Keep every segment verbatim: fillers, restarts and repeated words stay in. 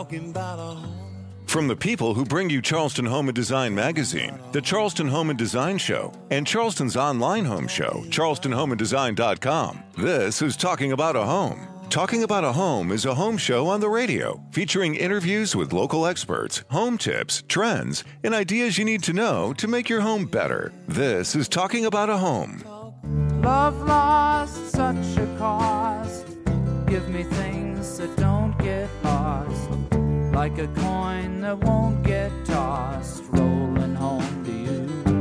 talking about a home. From the people who bring you Charleston Home and Design magazine, the Charleston Home and Design Show, and Charleston's online home show, charleston home and design dot com, this is Talking About a Home. Talking About a Home is a home show on the radio featuring interviews with local experts, home tips, trends, and ideas you need to know to make your home better. This is Talking About a Home. Love lost such a cost. Give me things that don't get lost, like a coin that won't get tossed, rolling home to you.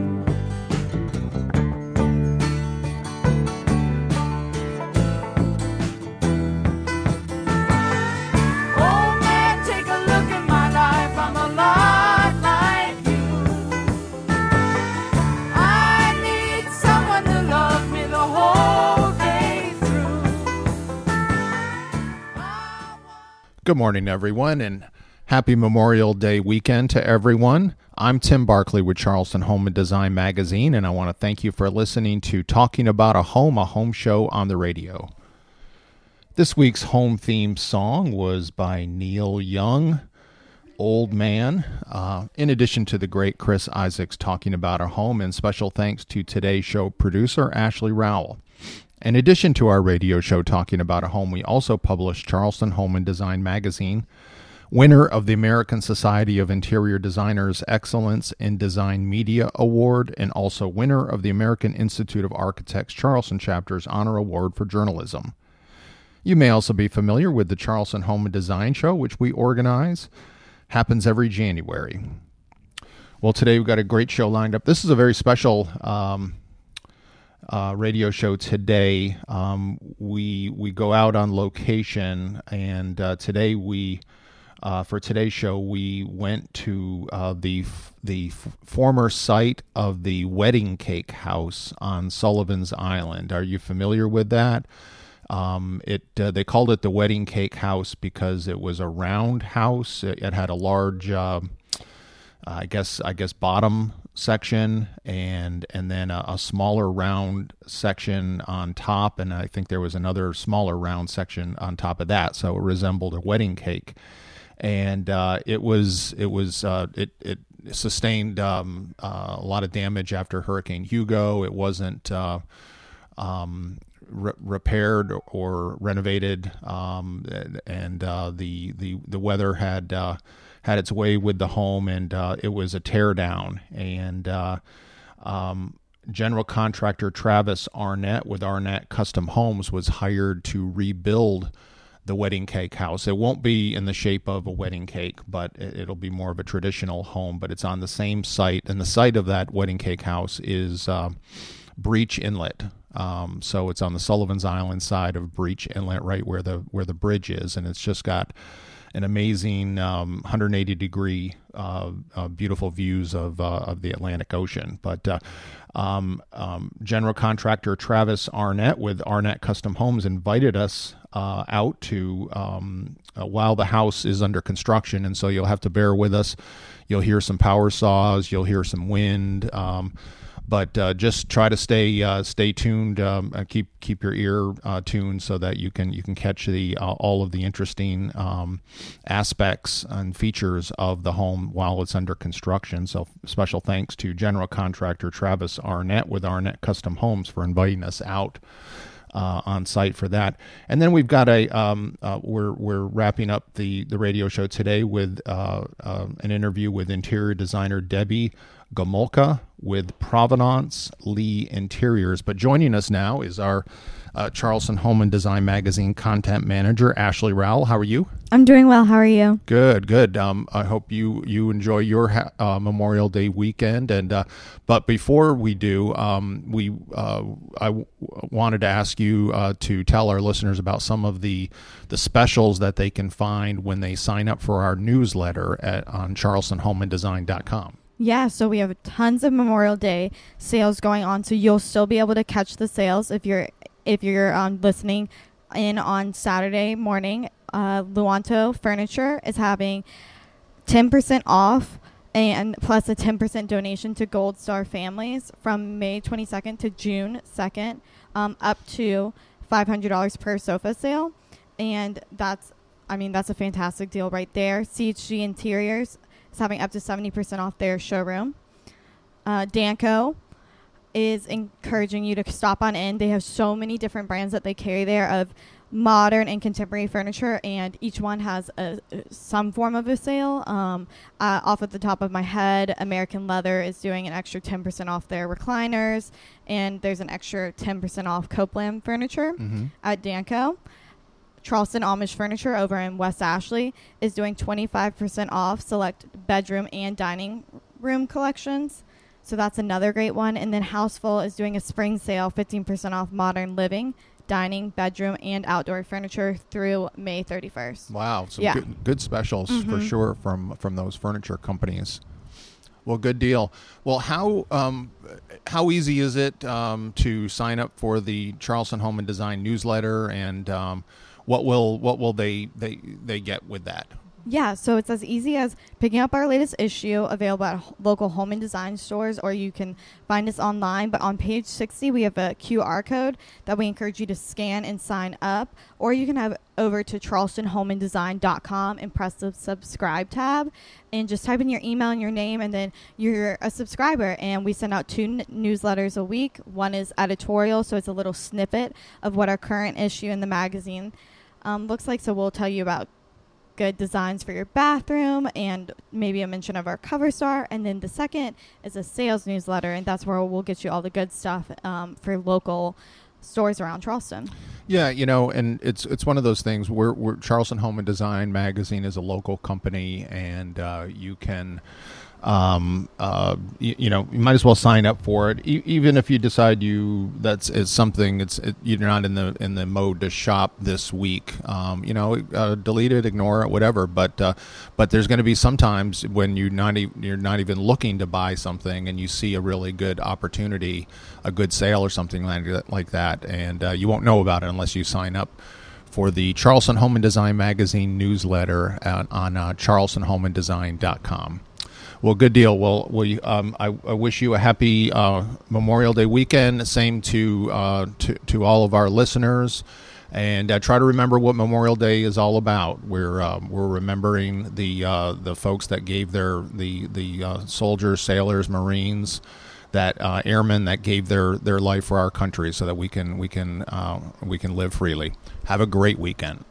Oh man, take a look at my life, I'm a lot like you. I need someone to love me the whole day through. Good morning, everyone, and happy Memorial Day weekend to everyone. I'm Tim Barkley with Charleston Home and Design magazine, and I want to thank you for listening to Talking About a Home, a home show on the radio. This week's home theme song was by Neil Young, Old Man, uh, in addition to the great Chris Isaacs talking about our home, and special thanks to today's show producer, Ashley Rowell. In addition to our radio show Talking About a Home, we also published Charleston Home and Design magazine, winner of the American Society of Interior Designers Excellence in Design Media Award, and also winner of the American Institute of Architects Charleston Chapter's Honor Award for Journalism. You may also be familiar with the Charleston Home and Design Show, which we organize. Happens every January. Well, today we've got a great show lined up. This is a very special um, uh, radio show today. Um, we we go out on location, and uh, today we... Uh, for today's show, we went to uh, the the f- former site of the Wedding Cake House on Sullivan's Island. Are you familiar with that? Um, it uh, they called it the Wedding Cake House because it was a round house. It, it had a large, uh, I guess, I guess bottom section, and and then a, a smaller round section on top, and I think there was another smaller round section on top of that. So it resembled a wedding cake. And uh, it was it was uh, it it sustained um, uh, a lot of damage after Hurricane Hugo. It wasn't uh, um, re- repaired or renovated, um, and uh, the the the weather had uh, had its way with the home, and uh, it was a tear down. And uh, um, general contractor Travis Arnett with Arnett Custom Homes was hired to rebuild the Wedding Cake House. It won't be in the shape of a wedding cake, but it'll be more of a traditional home, but it's on the same site, and the site of that Wedding Cake House is uh, Breach Inlet. Um, so it's on the Sullivan's Island side of Breach Inlet, right where the where the bridge is, and it's just got an amazing um, one hundred eighty degree uh, uh, beautiful views of uh, of the Atlantic Ocean. But uh, um, um, general contractor Travis Arnett with Arnett Custom Homes invited us uh, out to um, uh, while the house is under construction, and so you'll have to bear with us. You'll hear some power saws, you'll hear some wind. Um, But uh, just try to stay uh, stay tuned. Um, uh, keep keep your ear uh, tuned so that you can you can catch the uh, all of the interesting um, aspects and features of the home while it's under construction. So special thanks to general contractor Travis Arnett with Arnett Custom Homes for inviting us out Uh, on site for that. And then we've got a um, uh, we're we're wrapping up the the radio show today with uh, uh, an interview with interior designer Debbie Gomulka with Provenance Lee Interiors. But joining us now is our uh, Charleston Home and Design magazine content manager, Ashley Rowell. How are you? I'm doing well. How are you? Good, good. Um, I hope you you enjoy your ha- uh, Memorial Day weekend. And uh, but before we do, um, we uh, I w- wanted to ask you uh, to tell our listeners about some of the the specials that they can find when they sign up for our newsletter at on charleston home and design dot com. Yeah, so we have tons of Memorial Day sales going on, so you'll still be able to catch the sales if you're if you're um, listening in on Saturday morning. Uh, Luanto Furniture is having ten percent off and plus a ten percent donation to Gold Star families from May twenty-second to June second, um, up to five hundred dollars per sofa sale. And that's I mean, that's a fantastic deal right there. C H G Interiors is having up to seventy percent off their showroom. Uh, Danco is encouraging you to stop on in. They have so many different brands that they carry there of modern and contemporary furniture, and each one has a, some form of a sale. Um, uh, off at the top of my head, American Leather is doing an extra ten percent off their recliners, and there's an extra ten percent off Copeland furniture mm-hmm. at Danco. Charleston Amish Furniture over in West Ashley is doing twenty-five percent off select bedroom and dining room collections. So that's another great one. And then Houseful is doing a spring sale, fifteen percent off modern living, dining, bedroom, and outdoor furniture through May thirty-first. Wow. Some yeah. good, good specials mm-hmm. for sure from, from those furniture companies. Well, good deal. Well, how um, how easy is it um, to sign up for the Charleston Home and Design newsletter, and um, what will what will they, they they get with that? Yeah, so it's as easy as picking up our latest issue, available at local home and design stores, or you can find us online. But on page sixty, we have a Q R code that we encourage you to scan and sign up, or you can have over to charleston home and design dot com and press the subscribe tab and just type in your email and your name, and then you're a subscriber. And we send out two n- newsletters a week. One is editorial, so it's a little snippet of what our current issue in the magazine um, looks like. So we'll tell you about good designs for your bathroom and maybe a mention of our cover star. And then the second is a sales newsletter, and that's where we'll get you all the good stuff um, for local stores around Charleston. Yeah, you know, and it's it's one of those things. We're, we're Charleston Home and Design Magazine is a local company, and uh, you can um, uh, you, you know, you might as well sign up for it, e- even if you decide you that's is something it's it, you're not in the in the mode to shop this week. Um, you know, uh, delete it, ignore it, whatever. But uh, but there's going to be some times when you not e- you're not even looking to buy something, and you see a really good opportunity, a good sale or something like that, like that, and uh, you won't know about it unless you sign up for the Charleston Home and Design Magazine newsletter on, on uh, charleston home and design dot com. Well, good deal. Well, we um, I, I wish you a happy uh, Memorial Day weekend. Same to uh, to to all of our listeners, and uh, try to remember what Memorial Day is all about. We're um, we're remembering the uh, the folks that gave their the the uh, soldiers, sailors, Marines, that uh, airmen that gave their, their life for our country, so that we can we can uh, we can live freely. Have a great weekend.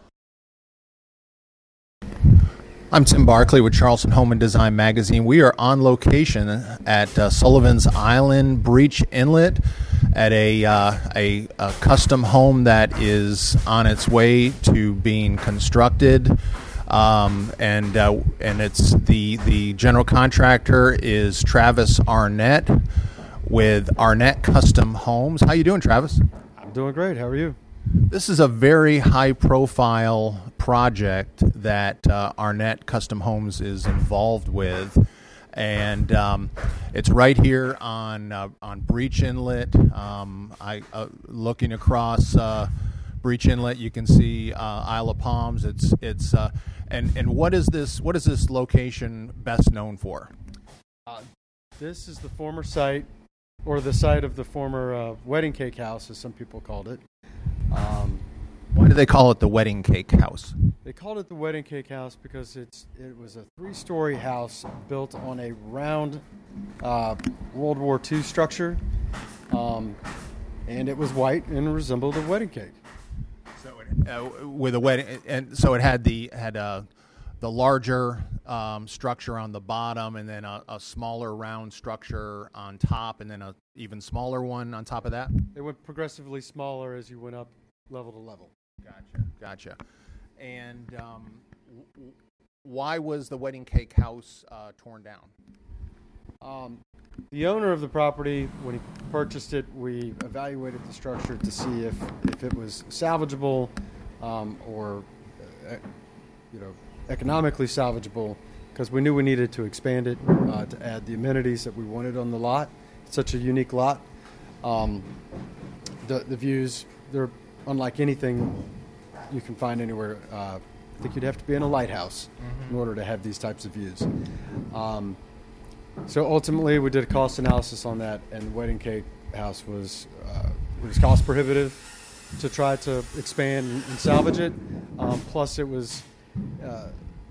I'm Tim Barkley with Charleston Home and Design Magazine. We are on location at uh, Sullivan's Island Breach Inlet at a, uh, a a custom home that is on its way to being constructed. Um, and uh, and it's the the general contractor is Travis Arnett with Arnett Custom Homes. How you doing, Travis? I'm doing great. How are you? This is a very high-profile project that uh, Arnett Custom Homes is involved with, and um, it's right here on uh, on Breach Inlet. Um, I uh, looking across uh, Breach Inlet, you can see uh, Isle of Palms. It's it's uh, and and what is this? What is this location best known for? Uh, this is the former site, or the site of the former uh, wedding cake house, as some people called it. Um, Why do they call it the wedding cake house? They called it the wedding cake house because it's it was a three-story house built on a round uh, World War Two structure, um, and it was white and resembled a wedding cake. So it, uh, with a wedding, and so it had the had uh, the larger um, structure on the bottom, and then a, a smaller round structure on top, and then a even smaller one on top of that. They went progressively smaller as you went up level to level. Gotcha, gotcha. And um, w- why was the wedding cake house uh, torn down? Um, the owner of the property, when he purchased it, we evaluated the structure to see if, if it was salvageable um, or, uh, you know, economically salvageable, because we knew we needed to expand it uh, to add the amenities that we wanted on the lot. It's such a unique lot. Um, the, the views, they're unlike anything you can find anywhere. Uh, I think you'd have to be in a lighthouse mm-hmm. in order to have these types of views. Um, so ultimately, we did a cost analysis on that, and the wedding cake house was uh, it was cost prohibitive to try to expand and, and salvage it. Um, plus, it was uh,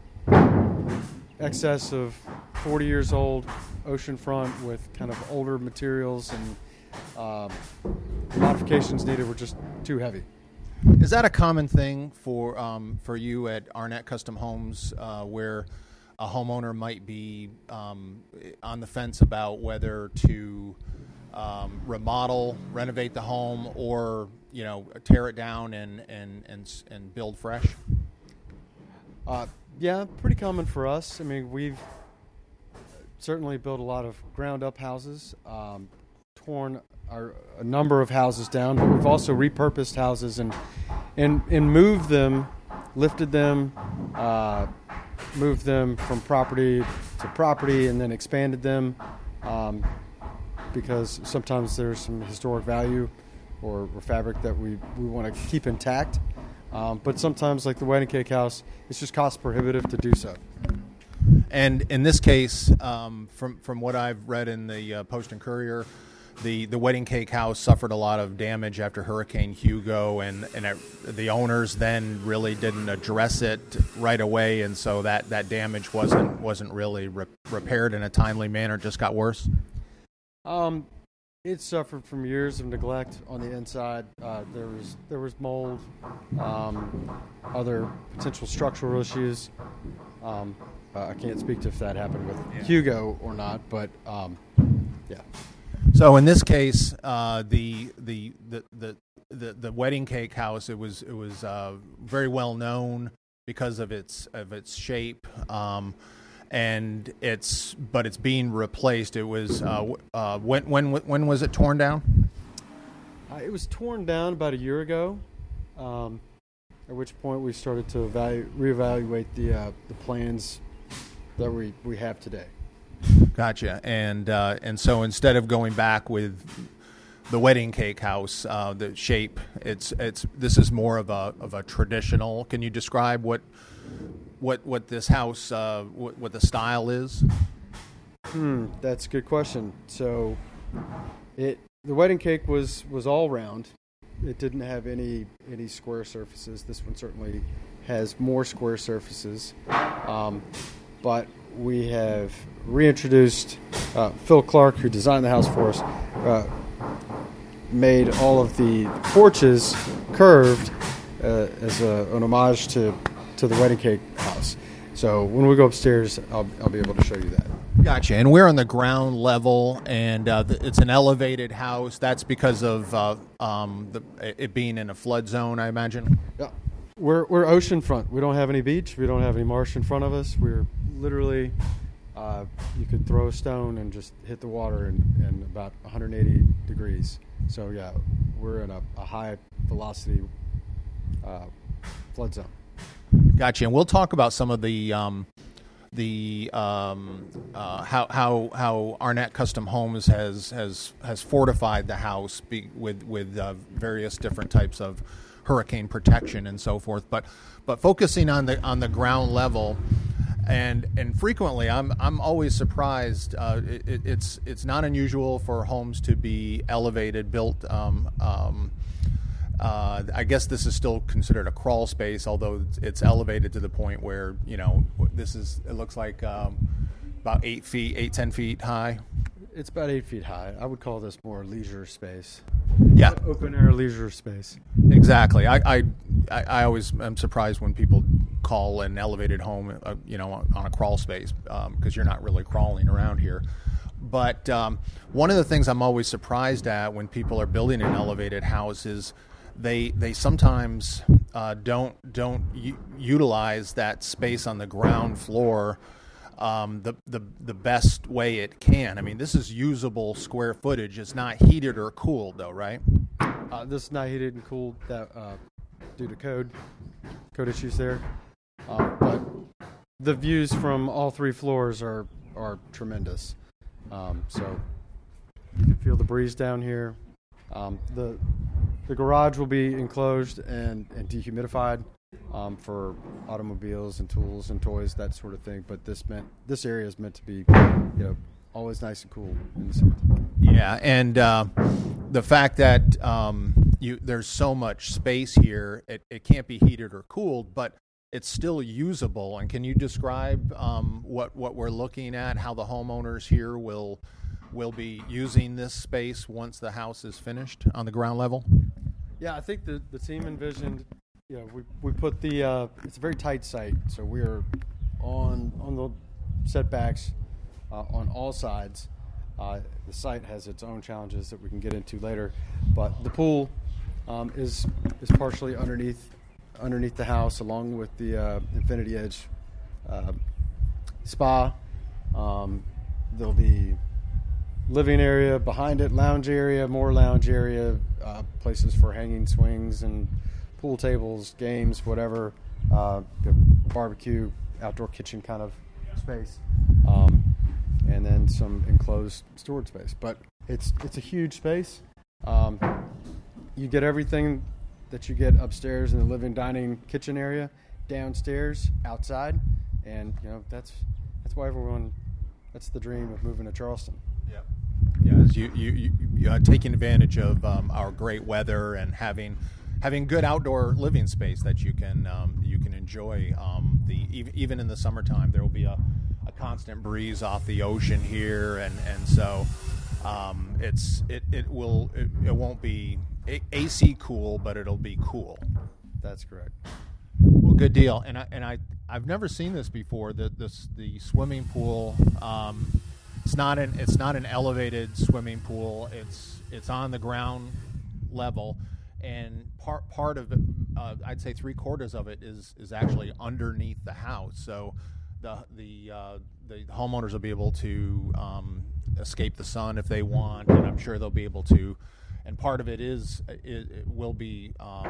excess of forty years old, oceanfront with kind of older materials, and um, modifications needed were just too heavy. Is that a common thing for um, for you at Arnett Custom Homes, uh, where a homeowner might be um, on the fence about whether to um, remodel, renovate the home, or you know tear it down and and and, and build fresh? Uh, yeah, pretty common for us. I mean, we've certainly built a lot of ground-up houses, um, torn our, a number of houses down, but we've also repurposed houses and and and moved them, lifted them, uh, moved them from property to property, and then expanded them um, because sometimes there's some historic value or, or fabric that we, we want to keep intact. Um, but sometimes, like the Wedding Cake House, it's just cost prohibitive to do so. And in this case, um, from from what I've read in the uh, Post and Courier, the, the Wedding Cake House suffered a lot of damage after Hurricane Hugo, and, and it, the owners then really didn't address it right away, and so that, that damage wasn't wasn't really re- repaired in a timely manner, just got worse? Um, it suffered from years of neglect on the inside. Uh, there was there was mold, um, other potential structural issues. Um, uh, I can't speak to if that happened with Yeah. Hugo or not, but um, yeah. So in this case, uh, the, the the the the the Wedding Cake House, it was it was uh, very well known because of its of its shape, um, and it's but it's being replaced. It was uh, uh, when when when was it torn down? Uh, it was torn down about a year ago, um, at which point we started to evalu- reevaluate the uh, the plans that we, we have today. Gotcha. And uh, and so instead of going back with the Wedding Cake House, uh, the shape, it's it's this is more of a of a traditional. Can you describe what what what this house uh, what, what the style is? Hmm, that's a good question. So, it the wedding cake was, was all round. It didn't have any any square surfaces. This one certainly has more square surfaces. Um, but we have reintroduced uh, Phil Clark, who designed the house for us, uh, made all of the porches curved uh, as a, an homage to, to the wedding cake house. So when we go upstairs, I'll, I'll be able to show you that. Gotcha. And we're on the ground level, and uh, the, it's an elevated house. That's because of uh, um, the, it being in a flood zone, I imagine. Yeah. We're we're oceanfront. We don't have any beach. We don't have any marsh in front of us. We're literally, uh, you could throw a stone and just hit the water in, in about one hundred eighty degrees. So yeah, we're in a, a high velocity uh, flood zone. Gotcha. And we'll talk about some of the um, the um, uh, how how how Arnett Custom Homes has has has fortified the house be, with with uh, various different types of hurricane protection and so forth. But but focusing on the on the ground level, and and frequently I'm I'm always surprised. Uh, it, it's it's not unusual for homes to be elevated, built. Um, um, Uh, I guess this is still considered a crawl space, although it's elevated to the point where, you know, this is, it looks like um, about eight feet, eight, ten feet high. It's about eight feet high. I would call this more leisure space. Yeah. Open air leisure space. Exactly. I, I, I always am surprised when people call an elevated home, uh, you know, on a crawl space, because um, you're not really crawling around here. But um, one of the things I'm always surprised at when people are building an elevated house is They they sometimes uh, don't don't u- utilize that space on the ground floor um, the, the the best way it can. I mean, this is usable square footage. It's not heated or cooled, though, right? Uh, this is not heated and cooled that uh, due to code code issues there. Uh, but the views from all three floors are are tremendous. Um, so you can feel the breeze down here. Um, the The garage will be enclosed and, and dehumidified um, for automobiles and tools and toys, that sort of thing. But this meant this area is meant to be, you know, always nice and cool in the summertime. Yeah, and uh, the fact that um, you there's so much space here. It it can't be heated or cooled, but it's still usable. And can you describe um, what what we're looking at? How the homeowners here will will be using this space once the house is finished on the ground level? Yeah, I think the the team envisioned. You know, we we put the uh, it's a very tight site, so we're on on the setbacks uh, on all sides. Uh, the site has its own challenges that we can get into later, but the pool um, is is partially underneath underneath the house, along with the uh, Infinity Edge uh, spa. Um, there'll be living area behind it, lounge area, more lounge area, uh, places for hanging swings and pool tables, games, whatever, uh, barbecue, outdoor kitchen kind of space. Um, and then some enclosed storage space. But it's it's a huge space. Um, you get everything that you get upstairs in the living, dining, kitchen area, downstairs, outside, and you know that's that's why everyone that's the dream of moving to Charleston. Yeah, yeah. You you you, you are taking advantage of um, our great weather and having having good outdoor living space that you can um, you can enjoy. Um, the even, even in the summertime, there will be a a constant breeze off the ocean here, and and so um, it's it it will it, it won't be A C cool, but it'll be cool. That's correct. Well, good deal. And I and I I've never seen this before. The this the swimming pool. Um, it's not an it's not an elevated swimming pool. It's it's on the ground level, and part part of it, uh, I'd say three quarters of it is is actually underneath the house. So the the uh, the homeowners will be able to um, escape the sun if they want, and I'm sure they'll be able to. And part of it is it, it will be um,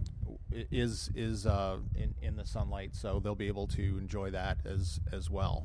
is is uh, in in the sunlight, so they'll be able to enjoy that as as well.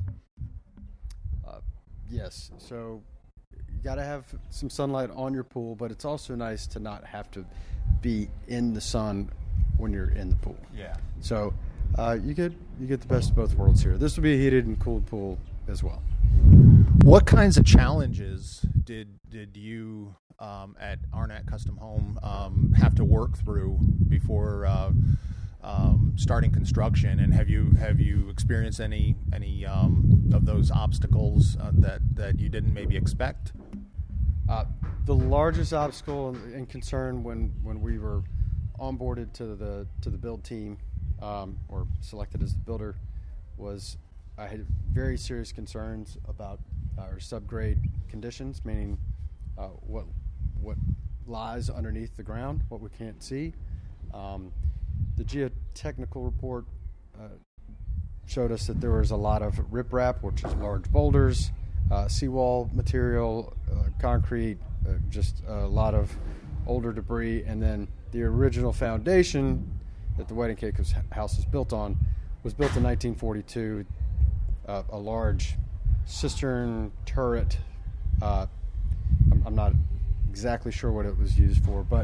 Uh, yes, so you got to have some sunlight on your pool, but it's also nice to not have to be in the sun when you're in the pool. Yeah. So uh, you get you get the best of both worlds here. This will be a heated and cooled pool as well. What kinds of challenges did did you um, at Arnett Custom Home um, have to work through before uh, um, starting construction? And have you have you experienced any any um, of those obstacles uh, that that you didn't maybe expect? Uh, the largest obstacle and concern when, when we were onboarded to the to the build team um, or selected as the builder was I had very serious concerns about our subgrade conditions, meaning uh, what what lies underneath the ground, what we can't see. Um, the geotechnical report uh, showed us that there was a lot of riprap, which is large boulders, uh, seawall material, uh, concrete, uh, just a lot of older debris, and then the original foundation that the Wedding Cake House is built on was built in nineteen forty-two. Uh, a large cistern turret. Uh, I'm, I'm not exactly sure what it was used for, but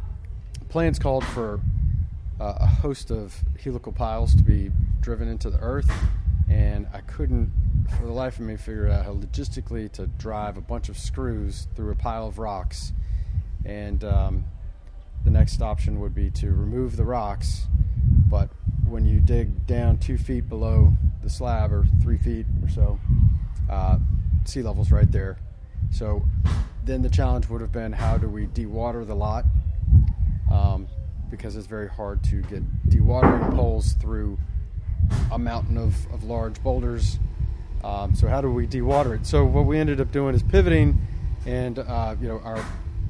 plans called for uh, a host of helical piles to be driven into the earth, and I couldn't, for the life of me, figure out how logistically to drive a bunch of screws through a pile of rocks. And um, the next option would be to remove the rocks, but when you dig down two feet below the slab, or three feet or so, uh, sea level's right there. So then the challenge would have been, how do we dewater the lot? Um, because it's very hard to get dewatering poles through a mountain of, of large boulders. Um, so how do we dewater it? So what we ended up doing is pivoting, and uh, you know our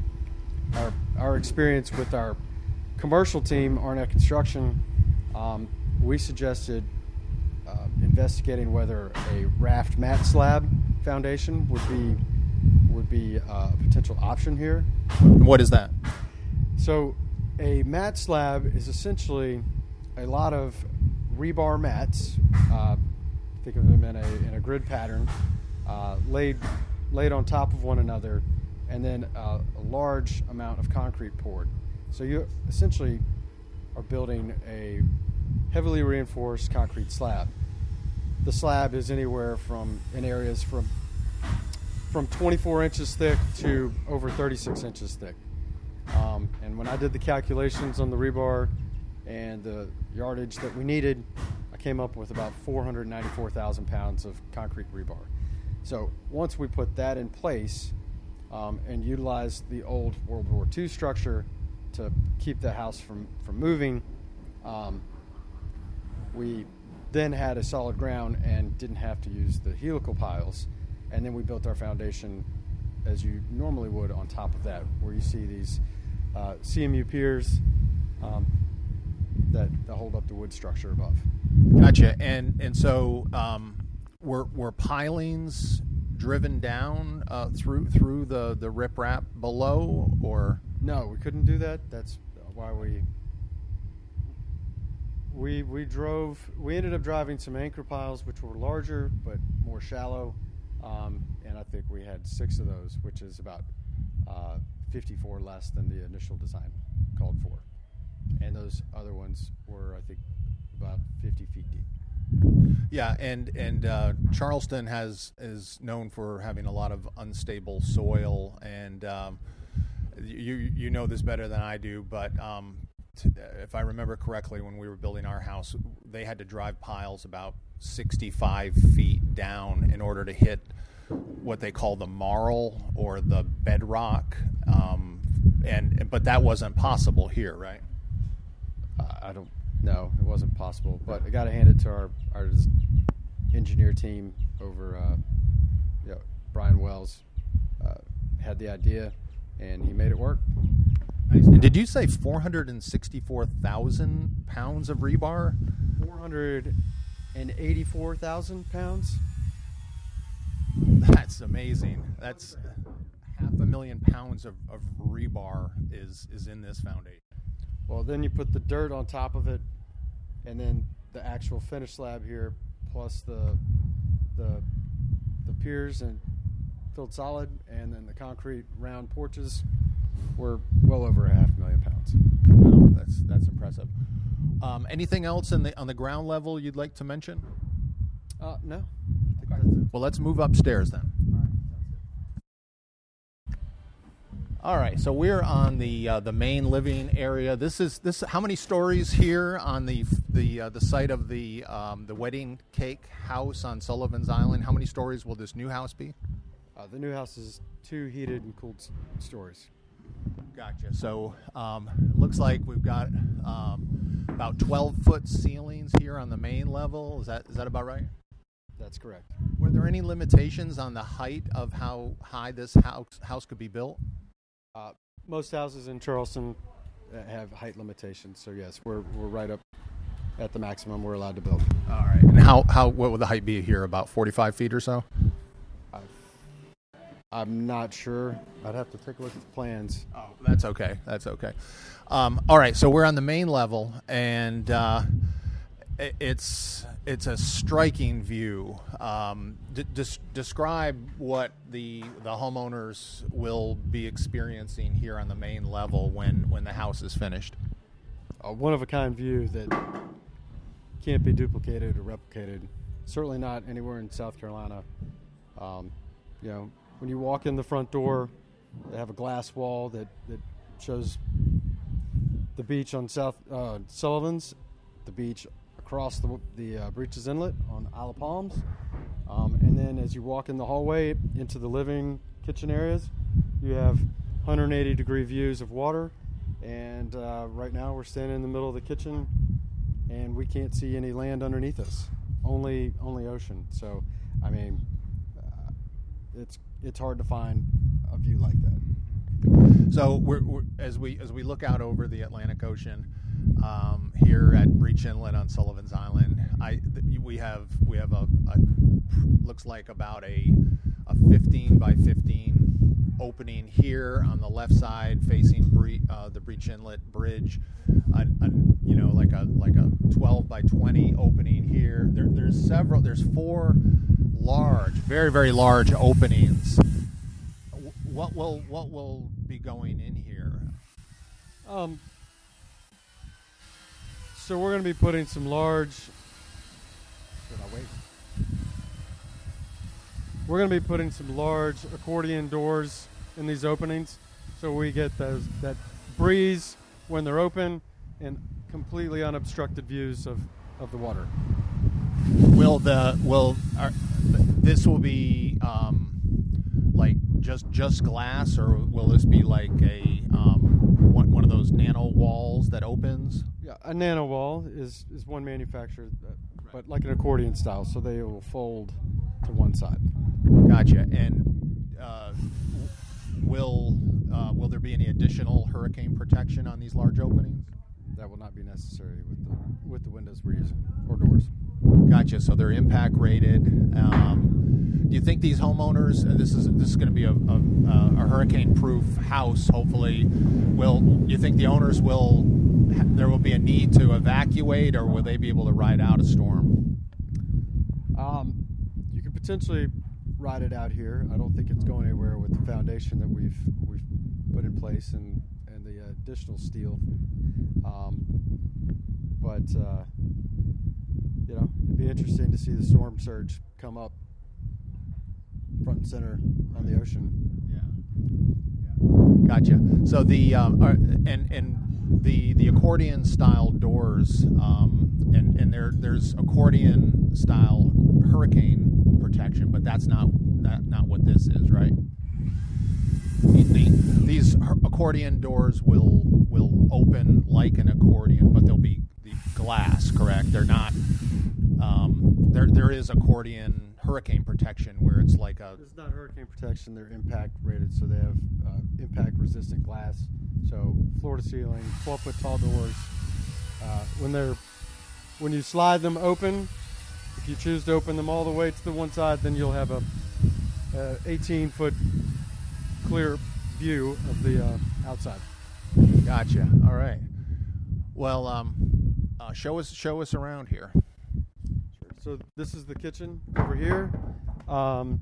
our our experience with our commercial team, Arnett Construction. Um, we suggested uh, investigating whether a raft mat slab foundation would be would be uh, a potential option here. What is that? So, a mat slab is essentially a lot of rebar mats. Uh, think of them in a in a grid pattern, uh, laid laid on top of one another, and then uh, a large amount of concrete poured. So you essentially are building a heavily reinforced concrete slab. The slab is anywhere from, in areas from from twenty-four inches thick to over thirty-six inches thick. Um, and when I did the calculations on the rebar and the yardage that we needed, I came up with about four hundred ninety-four thousand pounds of concrete rebar. So once we put that in place um, and utilized the old World War Two structure to keep the house from, from moving, um, we then had a solid ground and didn't have to use the helical piles. And then we built our foundation as you normally would on top of that, where you see these uh, C M U piers um, that, that hold up the wood structure above. Gotcha. And and so um, were were pilings driven down uh, through through the the riprap below, or no? We couldn't do that. That's why we we we drove. We ended up driving some anchor piles, which were larger but more shallow. Um, and I think we had six of those, which is about uh, fifty-four less than the initial design called for. And those other ones were, I think, about fifty feet deep. Yeah, and and uh, Charleston has is known for having a lot of unstable soil, and um, you you know this better than I do, but um, t- if I remember correctly, when we were building our house, they had to drive piles about sixty-five feet down in order to hit what they call the marl or the bedrock, um, and but that wasn't possible here, right? Uh, I don't know. It wasn't possible, but I got to hand it to our, our engineer team over, uh, you know, Brian Wells uh, had the idea, and he made it work. Nice. And did you say four hundred sixty-four thousand pounds of rebar? four hundred eighty-four thousand pounds. That's amazing. That's half a million pounds of, of rebar is, is in this foundation. Well, then you put the dirt on top of it, and then the actual finish slab here, plus the the the piers and filled solid, and then the concrete round porches were well over a half million pounds. Wow, that's that's impressive. Um, anything else in the on the ground level you'd like to mention? Uh, no. I think that's it. Well, let's move upstairs then. All right, so we're on the uh, the main living area. This is this. How many stories here on the the uh, the site of the um, the wedding cake house on Sullivan's Island? How many stories will this new house be? Uh, the new house is two heated and cooled s- stories. Gotcha. So um, it looks like we've got um, about twelve foot ceilings here on the main level. Is that is that about right? That's correct. Were there any limitations on the height of how high this house house could be built? Uh, most houses in Charleston uh, have height limitations, so yes, we're we're right up at the maximum we're allowed to build. All right. And how how what would the height be here? About forty-five feet or so? I've, I'm not sure. I'd have to take a look at the plans. Oh, that's okay. That's okay. Um, all right. So we're on the main level, and uh, it, it's it's a striking view. Um, d- des- describe what the the homeowners will be experiencing here on the main level when, when the house is finished. A one-of-a-kind view that can't be duplicated or replicated. Certainly not anywhere in South Carolina. Um, you know, when you walk in the front door, they have a glass wall that, that shows the beach on South uh, Sullivan's, the beach across the, the uh, Breeches Inlet on Isle of Palms. Um, and then as you walk in the hallway into the living kitchen areas, you have one hundred eighty degree views of water. And uh, right now we're standing in the middle of the kitchen, and we can't see any land underneath us, only only ocean. So, I mean, uh, it's it's hard to find a view like that. So we're, we're, as we as we look out over the Atlantic Ocean um, here at Breach Inlet on Sullivan's Island, I th- we have we have a, a looks like about a a fifteen by fifteen opening here on the left side facing Bre- uh, the Breach Inlet Bridge, a, a, you know, like a like a twelve by twenty opening here. There, there's several. There's four large, very very large openings. What will what will be going in here? Um, so we're going to be putting some large. Should I wait? We're going to be putting some large accordion doors in these openings, so we get those that breeze when they're open, and completely unobstructed views of, of the water. Will the will are, this will be um, like just just glass, or will this be like a um, one one of those nano walls that opens? Yeah, a nano wall is, is one manufacturer, that, but like an accordion style, so they will fold to one side. Gotcha. And uh, will uh, will there be any additional hurricane protection on these large openings? That will not be necessary with the with the windows we're using or doors. Gotcha. So they're impact rated. Um, do you think these homeowners? Uh, this is this is going to be a, a, a hurricane-proof house. Hopefully, will you think the owners will? There will be a need to evacuate, or will they be able to ride out a storm? Um, you could potentially ride it out here. I don't think it's going anywhere with the foundation that we've we've put in place and and the additional steel. Um, but uh, you know, it'd be interesting to see the storm surge come up front and center on the ocean. Yeah. Gotcha. So the um, are, and and the the accordion style doors, um, and and there there's accordion style hurricane protection, but that's not that, not what this is, right? The, the, these accordion doors will will open like an accordion, but they'll be the glass, correct? They're not. Um, there there is accordion hurricane protection where it's like a. It's not hurricane protection. They're impact rated, so they have uh, impact resistant glass. So floor to ceiling, twelve foot tall doors. Uh, when they're when you slide them open, if you choose to open them all the way to the one side, then you'll have a, a eighteen foot clear view of the uh, outside. Gotcha. All right. Well, um, uh, show us show us around here. So this is the kitchen over here. Um,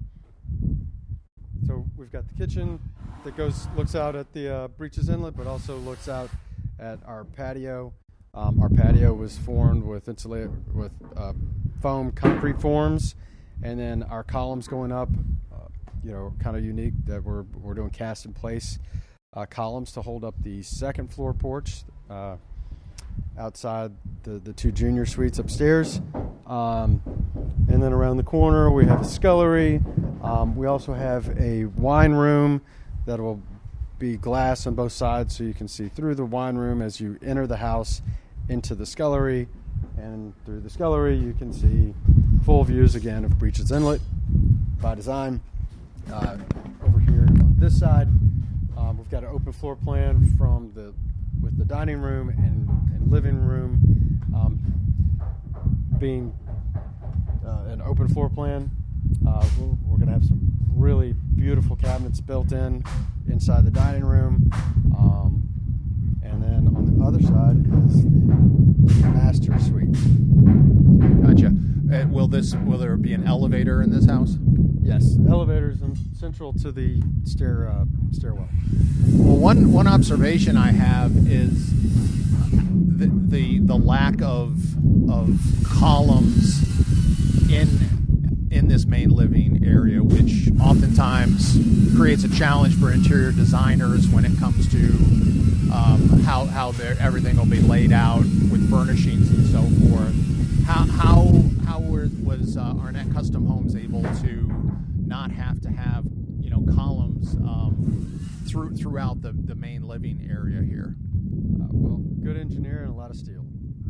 so we've got the kitchen that goes looks out at the uh, Breeches Inlet, but also looks out at our patio. Um, our patio was formed with insulated with uh, foam concrete forms, and then our columns going up. Uh, you know, kind of unique that we're we're doing cast in place uh, columns to hold up the second floor porch. Uh, outside the, the two junior suites upstairs. Um, and then around the corner we have a scullery. Um, we also have a wine room that will be glass on both sides so you can see through the wine room as you enter the house into the scullery. And through the scullery you can see full views again of Breeches Inlet by design. Uh, over here on this side, um, we've got an open floor plan from the with the dining room and, and living room um, being uh, an open floor plan. Uh, we're we're going to have some really beautiful cabinets built in inside the dining room. Um, and then on the other side is the master suite. Gotcha. Uh, will this will there be an elevator in this house? Yes, elevators and central to the stair uh, stairwell. Well, one one observation I have is the the, the lack of of columns in in this main living area, which oftentimes creates a challenge for interior designers when it comes to um, how how everything will be laid out with furnishings and so forth. How how how were, was uh, Arnett Custom Homes able to not have to have you know columns um, through throughout the, the main living area here? Uh, well, good engineer and a lot of steel.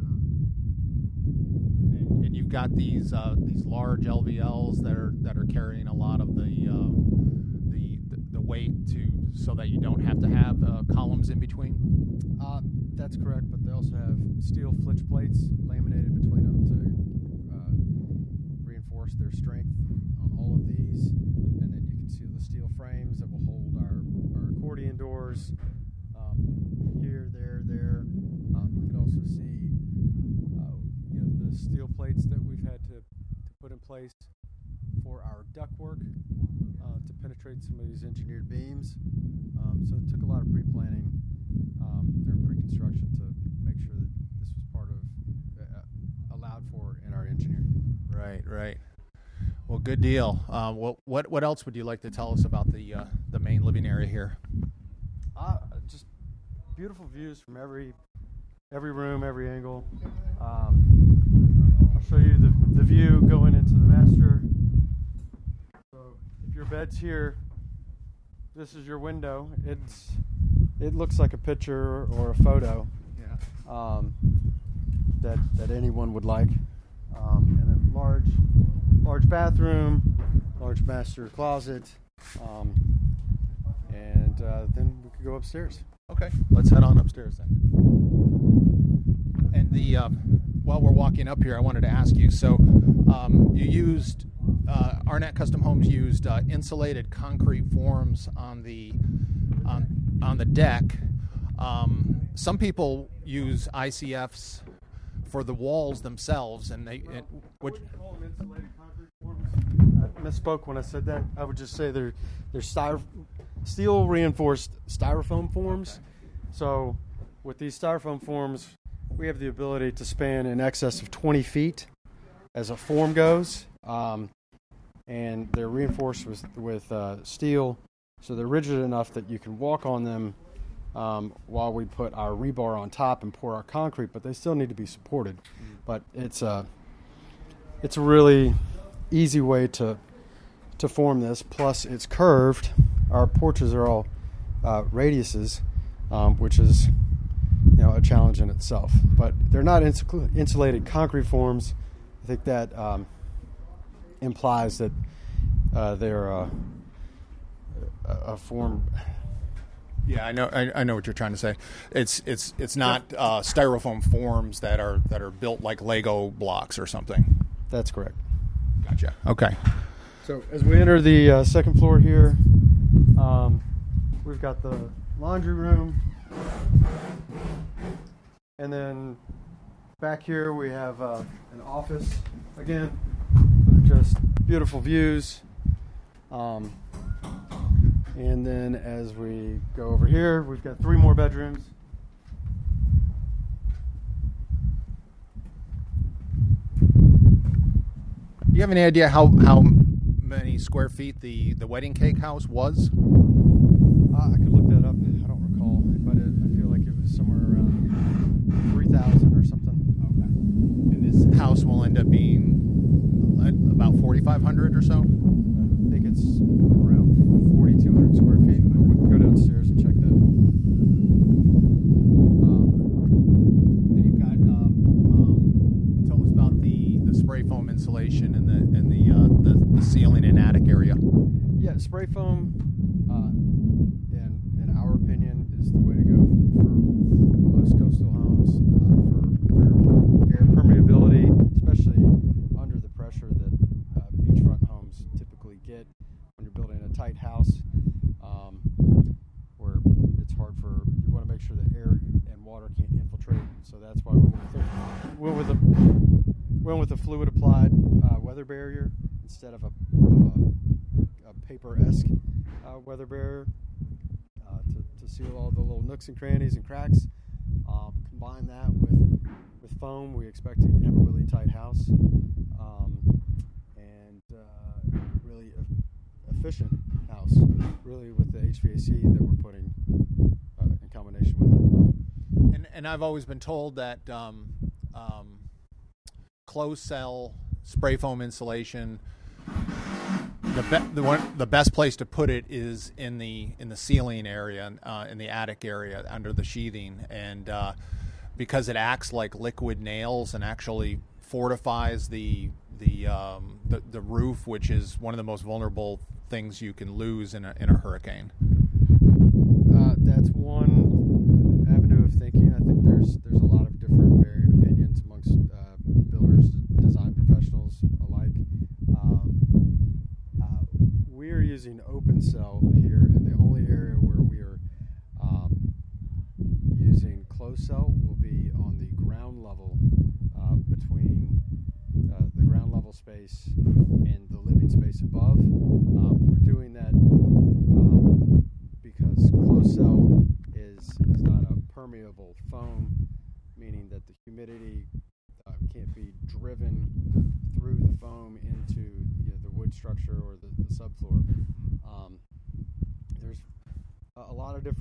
And, and you've got these uh, these large L V Ls that are that are carrying a lot of the uh, the, the the weight to so that you don't have to have uh, columns in between. Uh, that's correct, but they also have steel flitch plates laminated between them to uh, reinforce their strength on all of these. And then you can see the steel frames that will hold our, our accordion doors um, here, there, there. Um, you can also see uh, you know the steel plates that we've had to, to put in place for our ductwork uh, to penetrate some of these engineered beams. Um, so it took a lot of pre-planning um, during pre-construction to make sure that this was part of uh, allowed for in our engineering. Right, right. Well, good deal. Uh, what what what else would you like to tell us about the uh, the main living area here? Uh, just beautiful views from every every room, every angle. Um, I'll show you the, the view going into the master. So if your bed's here, this is your window. It's it looks like a picture or a photo Yeah. um, that that anyone would like. Um, and then large large bathroom, large master closet, um, and uh, then we could go upstairs. Okay, let's head on upstairs then. And the um, while we're walking up here, I wanted to ask you. So, um, you used uh, Arnett Custom Homes used uh, insulated concrete forms on the on on the deck. Um, some people use I C Fs for the walls themselves, and they it, which. Call them insulated concrete forms. I misspoke when I said that. I would just say they're they're styro- steel reinforced styrofoam forms. Okay. So with these styrofoam forms, we have the ability to span in excess of twenty feet as a form goes, um, and they're reinforced with with uh, steel, so they're rigid enough that you can walk on them um, while we put our rebar on top and pour our concrete. But they still need to be supported. Mm. But it's a it's a really easy way to to form this. Plus, it's curved. Our porches are all uh, radiuses, um, which is you know a challenge in itself. But they're not insu- insulated concrete forms. I think that um, implies that uh, they're uh, a, a form. Yeah, I know. I, I know what you're trying to say. It's it's it's not uh, styrofoam forms that are that are built like Lego blocks or something. That's correct. Gotcha. Okay. So as we enter the uh, second floor here, um, we've got the laundry room, and then back here we have uh, an office again, with just beautiful views. Um, and then as we go over here, we've got three more bedrooms. Do you have any idea how, how many square feet the, the wedding cake house was? Uh, I could look that up. I don't recall, but it, I feel like it was somewhere around three thousand or something. Okay. And this house will end up being about forty-five hundred or so? I think it's around forty-two hundred square feet. We can go downstairs and check that. Um, then you've got, um, um, tell us about the, the spray foam insulation and the and the, uh, the the ceiling and attic area. Yeah, spray foam, uh, in in our opinion, is the way to go for, for most coastal homes uh, for, for air permeability, especially under the pressure that uh, beachfront homes typically get when you're building a tight house, um, where it's hard for you want to make sure that air and water can't infiltrate. So that's why we went with a went with a fluid applied uh, weather barrier instead of a, of a, a paper-esque uh, weather barrier uh, to, to seal all the little nooks and crannies and cracks. Um, combine that with with foam, we expect to have a really tight house um, and uh, really e- efficient house, really with the H V A C that we're putting uh, in combination with it. And and I've always been told that um, um, closed cell spray foam insulation, the be- the one the best place to put it is in the in the ceiling area, uh, in the attic area under the sheathing, and uh, because it acts like liquid nails and actually fortifies the the, um, the the roof, which is one of the most vulnerable things you can lose in a in a hurricane. Uh, that's one avenue of thinking. I think there's there's a lot of different varied opinions amongst uh, builders, design professionals alike. Um, uh, we are using open cell here, and the only area where we are um, using closed cell will be on the ground level uh, between uh, the ground level space and the living space above. Um, we're doing that um, because closed cell is is not a permeable foam, meaning that the humidity uh, can't be driven through the foam into you know, the wood structure or the, the subfloor. Um, there's a, a lot of different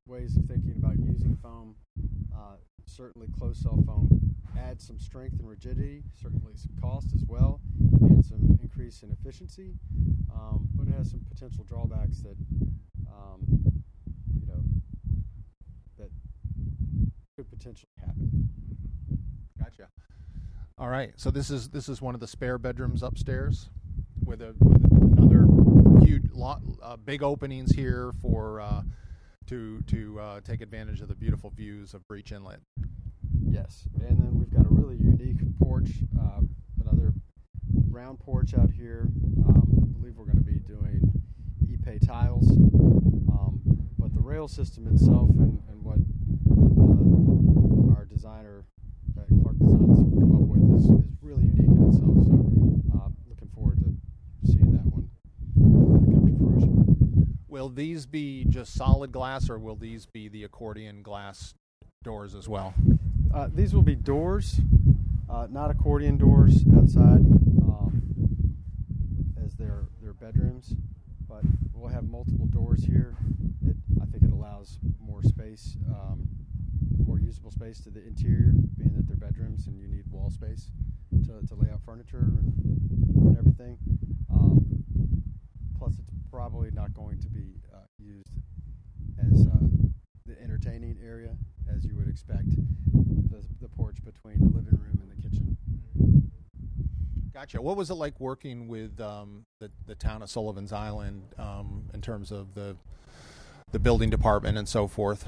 ways of thinking about using foam. Uh, certainly closed cell foam adds some strength and rigidity, certainly some cost as well, and some increase in efficiency, um, but it has some potential drawbacks that, um, you know, that could potentially happen. Gotcha. All right, so this is this is one of the spare bedrooms upstairs, with a with another huge lot, uh, big openings here for uh, to to uh, take advantage of the beautiful views of Breach Inlet. Yes, and then we've got a really unique porch, uh, another round porch out here. Um, I believe we're going to be doing Ipe tiles, um, but the rail system itself and, and what uh, our designer at Clark Designs come up with is, is really unique in itself. So, uh, looking forward to seeing that one come to fruition. Will these be just solid glass, or will these be the accordion glass doors as well? Uh, these will be doors, uh, not accordion doors outside, um, as their their bedrooms, but we'll have multiple doors here. It, I think it allows more space, um, more usable space to the interior, being that they're bedrooms and you need wall space to, to lay out furniture and, and everything. Um, plus, it's probably not going to be uh, used as uh, the entertaining area, as you would expect. The, the porch between the living room and the kitchen. Gotcha. What was it like working with um, the the town of Sullivan's Island um, in terms of the the building department and so forth?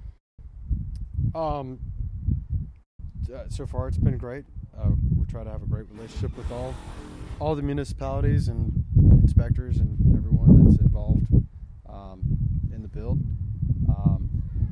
Um, uh, so far, it's been great. Uh, we try to have a great relationship with all all the municipalities and inspectors and everyone that's involved um, in the build. Um,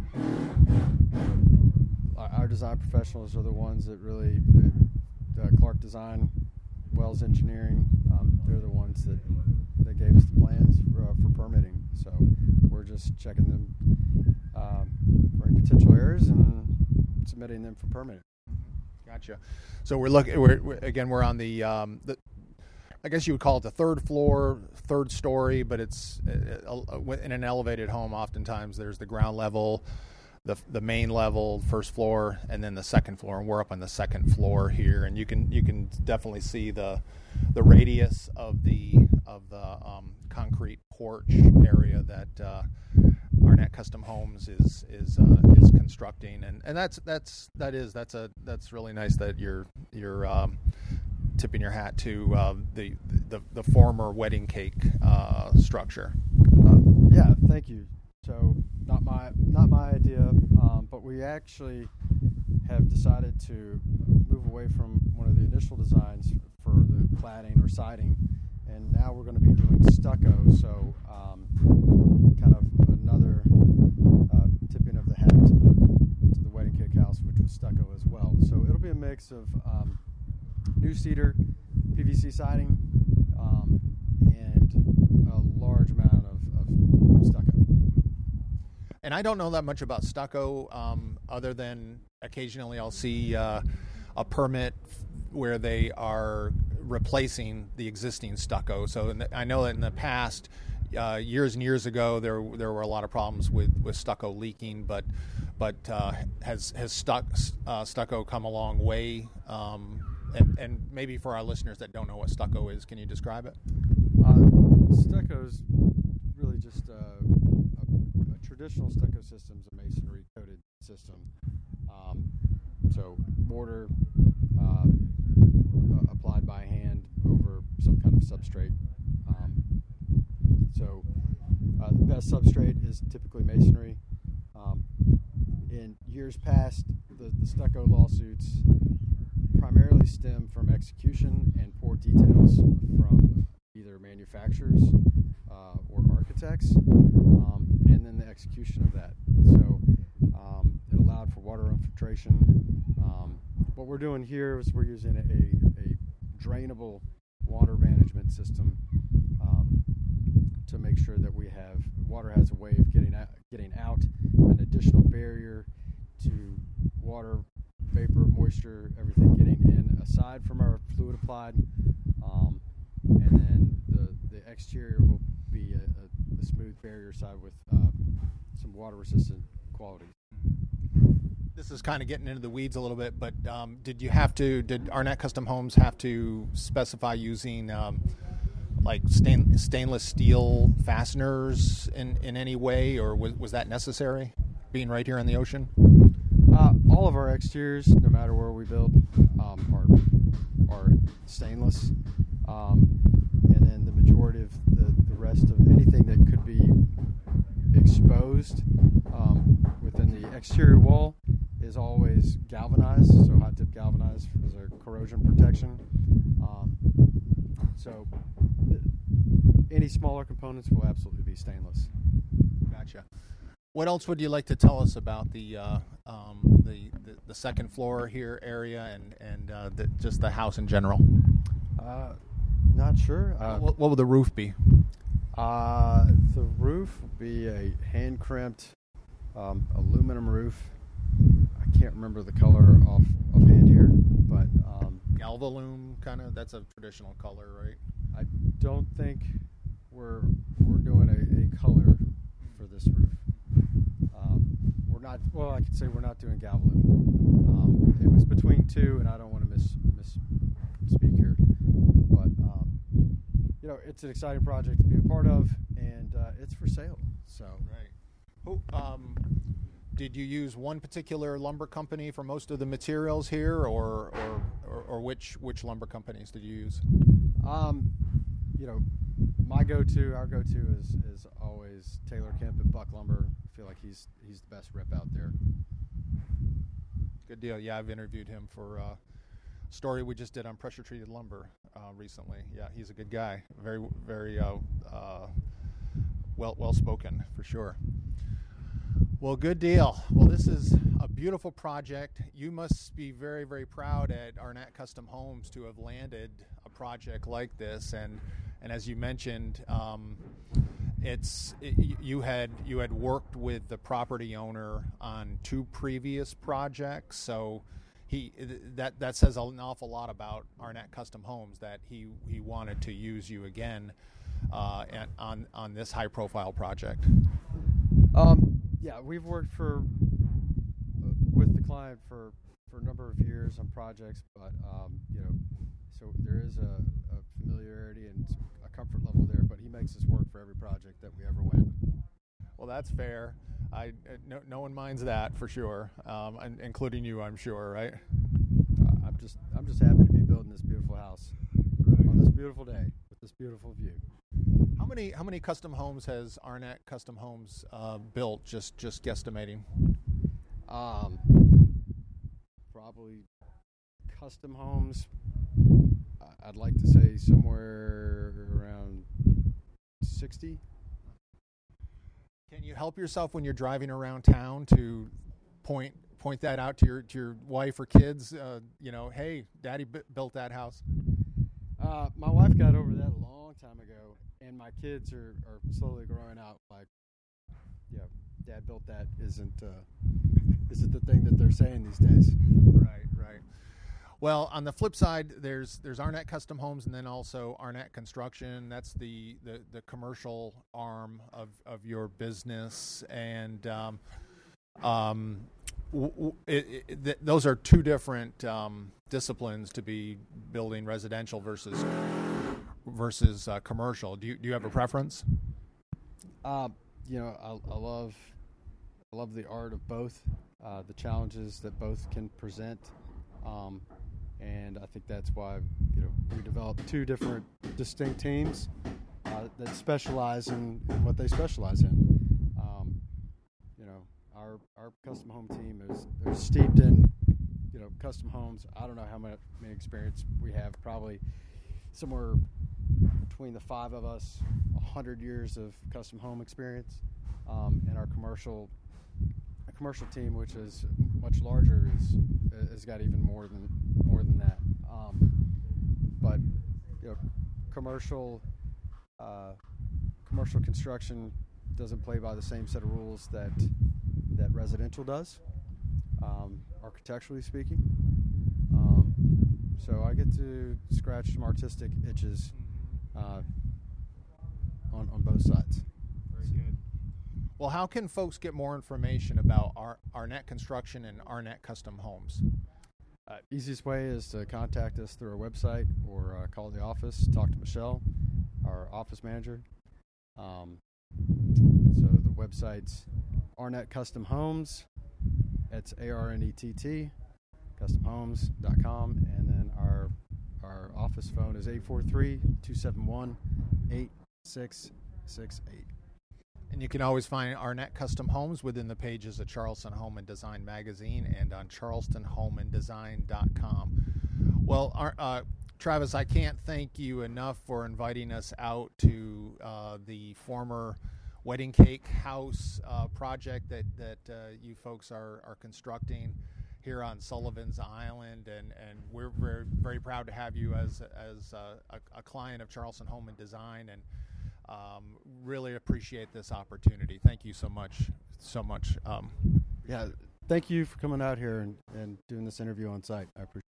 Our design professionals are the ones that really, uh, Clark Design, Wells Engineering, um, they're the ones that, that gave us the plans for, uh, for permitting. So we're just checking them um, for any potential errors and submitting them for permitting. Gotcha. So we're looking. We're, we're again. We're on the, um, the. I guess you would call it the third floor, third story, but it's uh, in an elevated home. Oftentimes, there's the ground level, the the main level, first floor, and then the second floor. And we're up on the second floor here, and you can you can definitely see the the radius of the of the um, concrete porch area that uh, Arnett Custom Homes is is uh, is constructing, and, and that's that's that is that's a that's really nice that you're you're um, tipping your hat to uh, the, the the former wedding cake uh, structure. Uh, yeah, thank you. So not my not my idea, um, but we actually have decided to move away from one of the initial designs for the cladding or siding, and now we're going to be doing stucco. So um, kind of another uh, tipping of the hat to the to the wedding cake house, which was stucco as well. So it'll be a mix of um, new cedar, P V C siding, um, and a large amount of, of stucco. And I don't know that much about stucco, um, other than occasionally I'll see uh, a permit where they are replacing the existing stucco. So in the, I know that in the past, uh, years and years ago, there there were a lot of problems with, with stucco leaking, but but uh, has has stuck, uh, stucco come a long way? Um, and, and maybe for our listeners that don't know what stucco is, can you describe it? Uh, stucco is really just uh, a, a traditional stucco system is a masonry coated system. Um, so mortar uh, uh, applied by hand over some kind of substrate. Um, so uh, the best substrate is typically masonry. Um, in years past, the, the stucco lawsuits primarily stem from execution and poor details from either manufacturers uh, or architects, um, and then the execution of that. So um, it allowed for water infiltration. Um, what we're doing here is we're using a, a drainable water management system um, to make sure that we have water has a way of getting out, getting out, an additional barrier to water, vapor, moisture, everything getting in aside from our fluid applied, um, and then the, the exterior will be a, a, a smooth barrier side with uh, some water resistant qualities. This is kind of getting into the weeds a little bit, but um, did you have to, did Arnett Custom Homes have to specify using um, like stain, stainless steel fasteners in, in any way, or was, was that necessary, being right here on the ocean? Uh, all of our exteriors, no matter where we build, um, are, are stainless. Um, and then the majority of the, the rest of anything that could be exposed um, within the exterior wall is always galvanized, so hot dip galvanized as a corrosion protection. Um, so th- any smaller components will absolutely be stainless. Gotcha. What else would you like to tell us about the uh, um, the, the the second floor here area and and uh, the, just the house in general? Uh, not sure. Uh, what, what will the roof be? Uh, the roof will be a hand crimped um, aluminum roof. I can't remember the color off offhand here, but um, Galvalume kind of. That's a traditional color, right? I don't think we're we're doing a, a color for this roof. Um, we're not. Well, I could say we're not doing Galvalume. Um, it was between two, and I don't want to miss miss speak here, but um, you know, it's an exciting project to be a part of, and uh, it's for sale. So right. Who um. Did you use one particular lumber company for most of the materials here, or or, or, or which which lumber companies did you use? Um, you know, my go-to, our go-to is is always Taylor Kemp at Buck Lumber. I feel like he's he's the best rep out there. Good deal. Yeah, I've interviewed him for a story we just did on pressure-treated lumber uh, recently. Yeah, he's a good guy. Very very uh, uh, well well spoken for sure. Well, good deal. Well, this is a beautiful project. You must be very, very proud at Arnett Custom Homes to have landed a project like this. And, and as you mentioned, um, it's it, you had you had worked with the property owner on two previous projects, so he that that says an awful lot about Arnett Custom Homes that he he wanted to use you again uh, at, on on this high-profile project. Um. Yeah, we've worked for uh, with the client for, for a number of years on projects, but um, you know, so there is a, a familiarity and a comfort level there. But he makes us work for every project that we ever win. Well, that's fair. I uh, no, no one minds that for sure, um, and, including you, I'm sure, right? Uh, I'm just I'm just happy to be building this beautiful house right. on this beautiful day with this beautiful view. How many how many custom homes has Arnett Custom Homes uh, built? Just just guesstimating. Um, probably custom homes. I'd like to say somewhere around sixty. Can you help yourself when you're driving around town to point point that out to your to your wife or kids? Uh, you know, hey, Daddy b- built that house. Uh, my wife got over that a long time ago, and my kids are, are slowly growing out. Like, yeah, Dad built that isn't uh, isn't the thing that they're saying these days. Right, right. Well, on the flip side, there's there's Arnett Custom Homes, and then also Arnett Construction. That's the the, the commercial arm of, of your business, and um, um, w- w- it, it, th- those are two different um, disciplines to be building residential versus versus uh, commercial. Do you do you have a preference? Uh, you know, I, I love I love the art of both, uh, the challenges that both can present. Um, And I think that's why, you know, we developed two different distinct teams uh, that specialize in, in what they specialize in. Um, you know, our our custom home team is they're steeped in, you know, custom homes. I don't know how much experience we have. Probably somewhere between the five of us, a hundred years of custom home experience. Um, and our commercial. A commercial team, which is much larger, is has got even more than more than that. Um, but you know, commercial uh, commercial construction doesn't play by the same set of rules that that residential does, um, architecturally speaking. Um, so I get to scratch some artistic itches uh, on on both sides. Very good. Well, how can folks get more information about Ar- Arnett Construction and Arnett Custom Homes? Uh, easiest way is to contact us through our website or uh, call the office, talk to Michelle, our office manager. Um, so the website's Arnett Custom Homes. It's A R N E T T, custom homes dot com. And then our our office phone is eight four three, two seven one, eight six six eight. And you can always find Arnett Custom Homes within the pages of Charleston Home and Design magazine and on charleston home and design dot com. Well, uh, Travis, I can't thank you enough for inviting us out to uh, the former wedding cake house uh, project that, that uh, you folks are, are constructing here on Sullivan's Island, and, and we're very, very proud to have you as, as uh, a, a client of Charleston Home and Design, and um, really appreciate this opportunity. Thank you so much, so much. Um, yeah, thank you for coming out here and, and doing this interview on site. I appreciate it.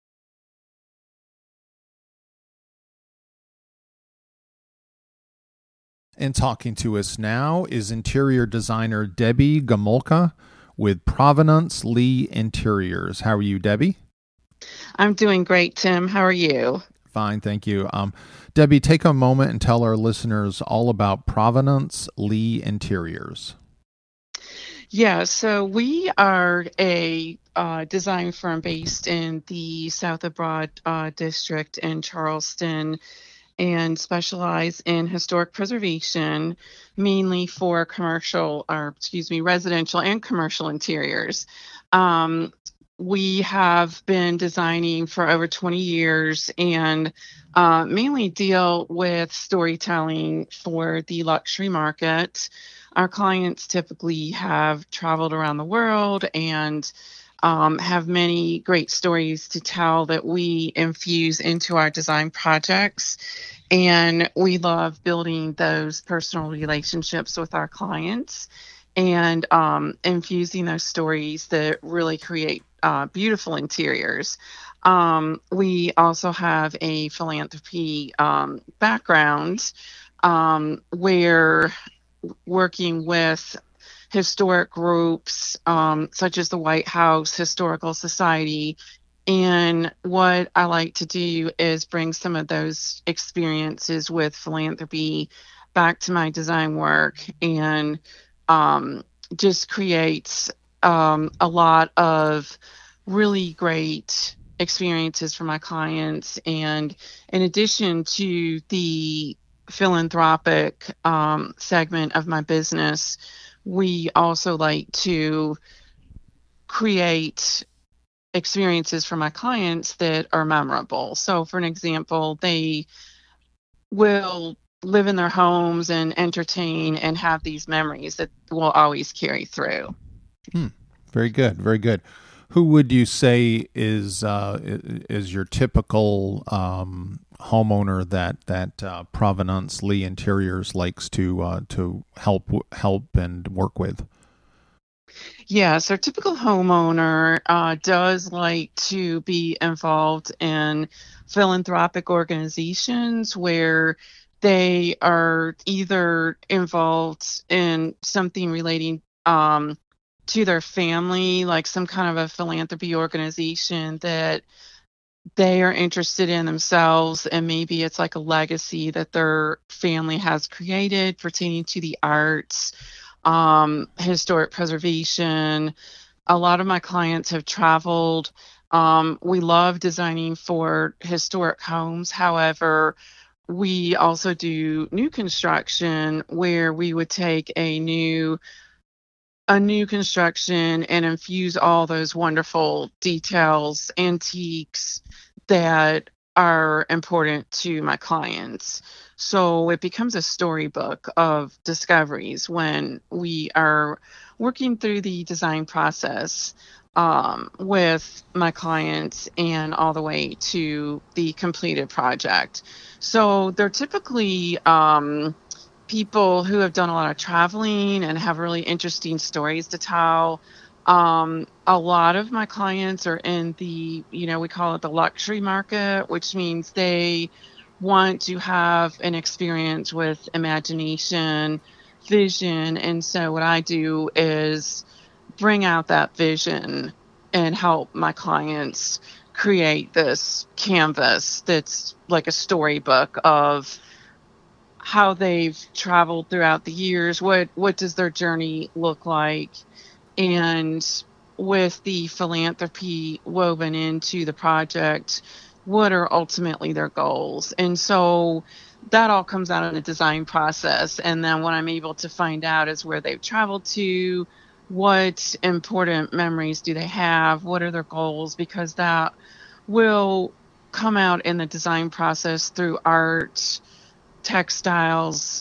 And talking to us now is interior designer Debbie Gomulka with Provenance Lee Interiors. How are you, Debbie? I'm doing great, Tim. How are you? Fine, thank you. Um, Debbie, take a moment and tell our listeners all about Provenance Lee Interiors. Yeah, so we are a uh, design firm based in the South of Broad uh, district in Charleston, and specialize in historic preservation, mainly for commercial, or excuse me, residential and commercial interiors. Um, we have been designing for over twenty years and uh, mainly deal with storytelling for the luxury market. Our clients typically have traveled around the world and Um, have many great stories to tell that we infuse into our design projects. And we love building those personal relationships with our clients and um, infusing those stories that really create uh, beautiful interiors. Um, we also have a philanthropy um, background um, where working with historic groups um, such as the White House Historical Society. And what I like to do is bring some of those experiences with philanthropy back to my design work and um, just create um, a lot of really great experiences for my clients. And in addition to the philanthropic um, segment of my business, we also like to create experiences for my clients that are memorable. So for an example, they will live in their homes and entertain and have these memories that will always carry through. Hmm. Very good. Very good. Who would you say is uh, is your typical um, homeowner that that uh, Provenance Lee Interiors likes to uh, to help help and work with? Yes, our typical homeowner uh, does like to be involved in philanthropic organizations where they are either involved in something relating um, to their family, like some kind of a philanthropy organization that they are interested in themselves, and maybe it's like a legacy that their family has created pertaining to the arts, um, historic preservation. A lot of my clients have traveled. Um, we love designing for historic homes. However, we also do new construction where we would take a new a new construction and infuse all those wonderful details, antiques that are important to my clients. So it becomes a storybook of discoveries when we are working through the design process um, with my clients and all the way to the completed project. So they're typically um, people who have done a lot of traveling and have really interesting stories to tell. Um, a lot of my clients are in the, you know, we call it the luxury market, which means they want to have an experience with imagination, vision. And so what I do is bring out that vision and help my clients create this canvas that's like a storybook of how they've traveled throughout the years. What what does their journey look like? And with the philanthropy woven into the project, what are ultimately their goals? And so that all comes out in the design process. And then what I'm able to find out is where they've traveled to, what important memories do they have, what are their goals, because that will come out in the design process through art, textiles,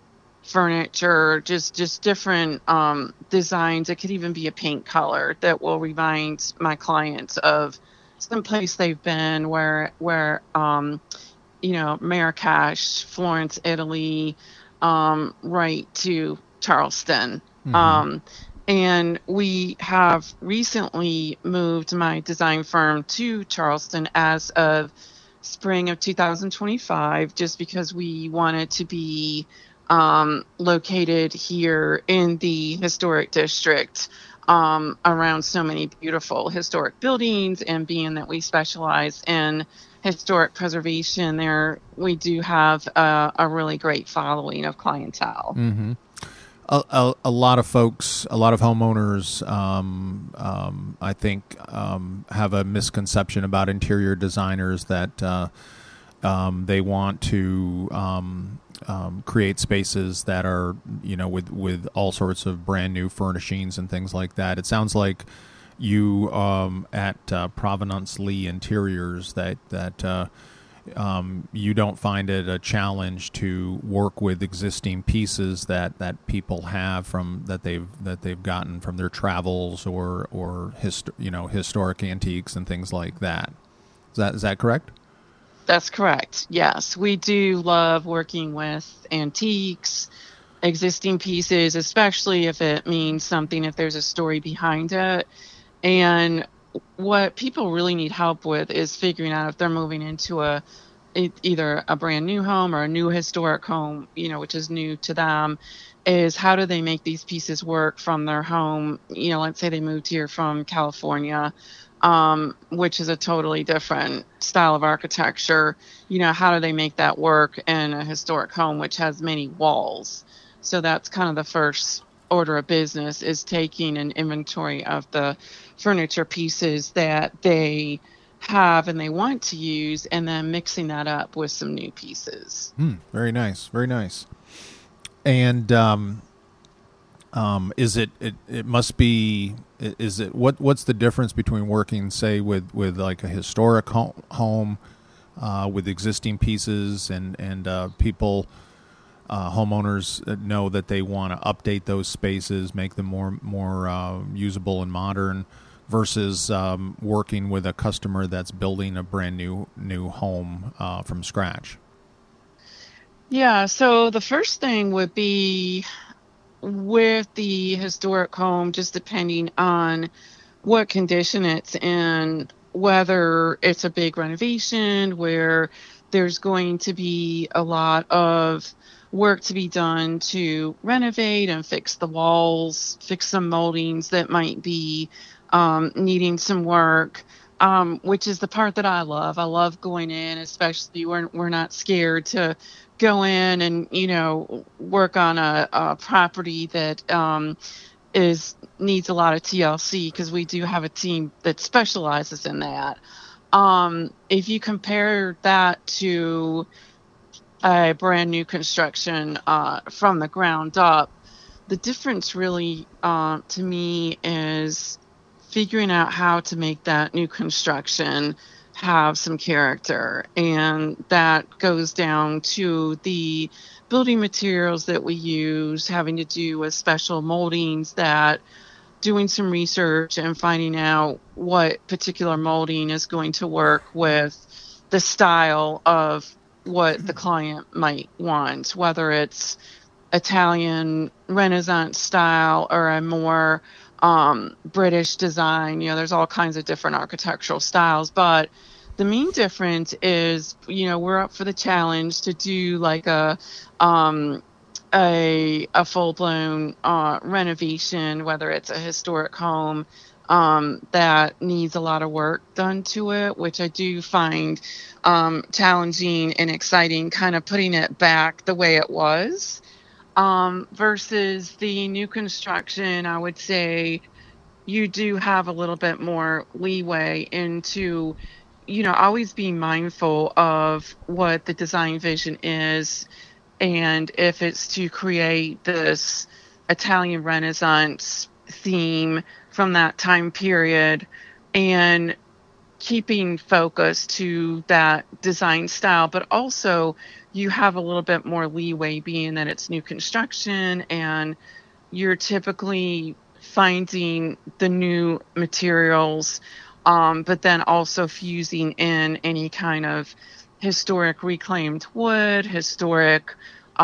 furniture, just just different um, designs. It could even be a paint color that will remind my clients of some place they've been, where where um, you know, Marrakesh, Florence, Italy, um, right to Charleston. Mm-hmm. Um, and we have recently moved my design firm to Charleston as of spring of two thousand twenty-five, just because we wanted to be um, located here in the historic district, um, around so many beautiful historic buildings, and being that we specialize in historic preservation, there we do have a, a really great following of clientele. Mm-hmm. A, a, a lot of folks, a lot of homeowners, um, um, I think, um, have a misconception about interior designers that uh, um, they want to um, um, create spaces that are, you know, with, with all sorts of brand new furnishings and things like that. It sounds like you um, at uh, Provenance Lee Interiors that that. Uh, Um, you don't find it a challenge to work with existing pieces that, that people have from that they've that they've gotten from their travels or or hist- you know historic antiques and things like that. Is that is that correct? That's correct. Yes, we do love working with antiques, existing pieces, especially if it means something, if there's a story behind it. And what people really need help with is figuring out if they're moving into a either a brand new home or a new historic home, you know, which is new to them, is how do they make these pieces work from their home? You know, let's say they moved here from California, um, which is a totally different style of architecture. You know, how do they make that work in a historic home, which has many walls? So that's kind of the first order of business, is taking an inventory of the furniture pieces that they have and they want to use, and then mixing that up with some new pieces. Hmm, very nice, very nice. And um, um, is it, it? It must be. Is it what? What's the difference between working, say, with, with like a historic home, uh, with existing pieces, and and uh, people? Uh, homeowners know that they want to update those spaces, make them more more uh, usable and modern, versus um, working with a customer that's building a brand new new home uh, from scratch. Yeah, so the first thing would be with the historic home, just depending on what condition it's in, whether it's a big renovation where there's going to be a lot of work to be done to renovate and fix the walls, fix some moldings that might be um, needing some work, um, which is the part that I love. I love going in, especially we're, we're not scared to go in and, you know, work on a, a property that um, is needs a lot of T L C, because we do have a team that specializes in that. Um, if you compare that to a brand new construction uh, from the ground up, the difference really uh, to me is figuring out how to make that new construction have some character. And that goes down to the building materials that we use, having to do with special moldings, that doing some research and finding out what particular molding is going to work with the style of what the client might want, whether it's Italian Renaissance style or a more um, British design. You know, there's all kinds of different architectural styles, but the main difference is, you know, we're up for the challenge to do like a um, a a full blown uh, renovation, whether it's a historic home um, that needs a lot of work done to it, which I do find um, challenging and exciting, kind of putting it back the way it was, um, versus the new construction. I would say you do have a little bit more leeway into, you know, always being mindful of what the design vision is. And if it's to create this Italian Renaissance theme from that time period and keeping focus to that design style, but also you have a little bit more leeway being that it's new construction and you're typically finding the new materials, um, but then also fusing in any kind of historic reclaimed wood, historic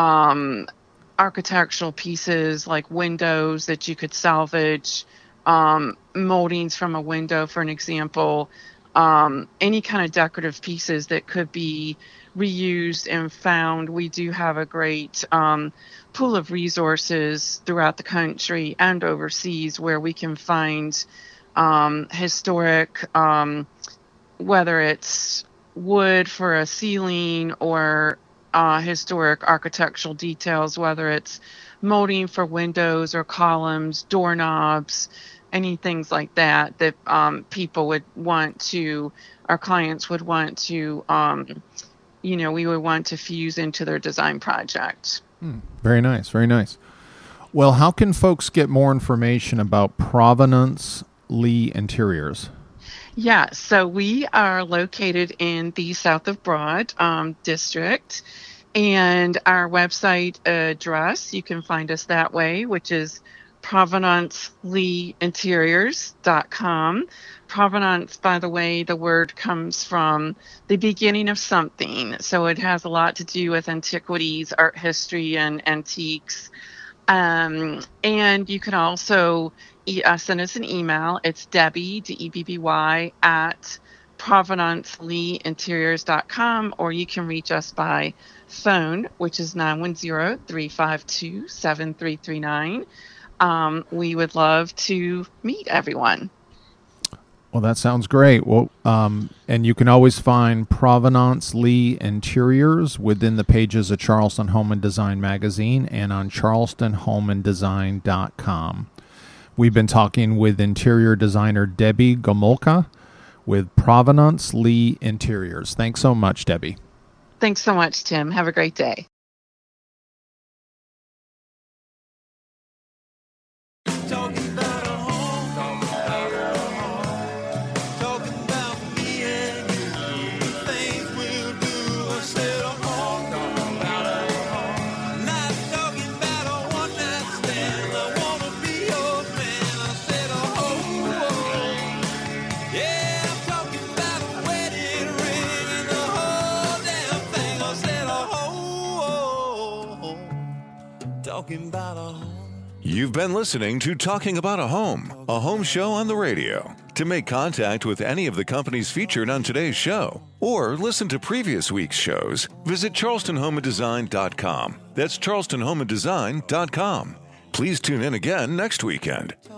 um, architectural pieces like windows that you could salvage, um, moldings from a window, for an example, um, any kind of decorative pieces that could be reused and found. We do have a great um, pool of resources throughout the country and overseas where we can find um, historic, um, whether it's wood for a ceiling or uh, historic architectural details, whether it's molding for windows or columns, doorknobs, any things like that that um, people would want to, our clients would want to, um, you know, we would want to fuse into their design project. Hmm. Very nice, very nice. Well, how can folks get more information about Provenance Lee Interiors? Yeah, so we are located in the South of Broad um, district, and our website address, you can find us that way, which is provenance lee interiors dot com. Provenance, by the way, the word comes from the beginning of something, so it has a lot to do with antiquities, art history, and antiques. Um, and you can also e- uh, send us an email. It's Debbie, D E B B Y, at provenance lee interiors dot com, or you can reach us by phone, which is nine one zero, three five two, seven three three nine. Um, we would love to meet everyone. Well, that sounds great. Well, um, and you can always find Provenance Lee Interiors within the pages of Charleston Home and Design magazine and on charleston home and design dot com. We've been talking with interior designer Debbie Gomulka with Provenance Lee Interiors. Thanks so much, Debbie. Thanks so much, Tim. Have a great day. You've been listening to Talking About a Home, a home show on the radio. To make contact with any of the companies featured on today's show, or listen to previous week's shows, visit charleston home and design dot com. That's charleston home and design dot com. Please tune in again next weekend.